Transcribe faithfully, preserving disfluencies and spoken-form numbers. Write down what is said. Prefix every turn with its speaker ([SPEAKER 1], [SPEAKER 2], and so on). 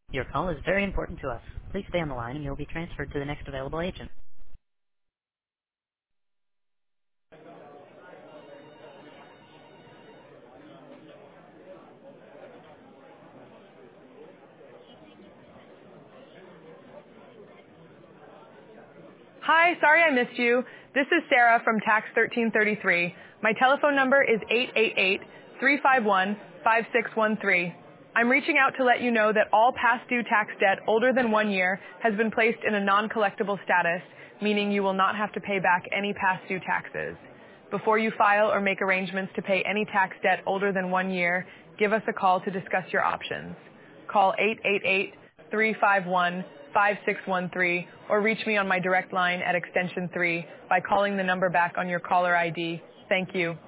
[SPEAKER 1] Your call is very important to us. Please stay on the line and you'll be transferred to the next available agent.
[SPEAKER 2] Hi, sorry I missed you. This is Sarah from Tax thirteen thirty-three. My telephone number is eight eight eight, three five one, five six one three. I'm reaching out to let you know that all past due tax debt older than one year has been placed in a non-collectible status, meaning you will not have to pay back any past due taxes. Before you file or make arrangements to pay any tax debt older than one year, give us a call to discuss your options. Call eight eight eight, three five one, five six one three or reach me on my direct line at extension three by calling the number back on your caller I D. Thank you.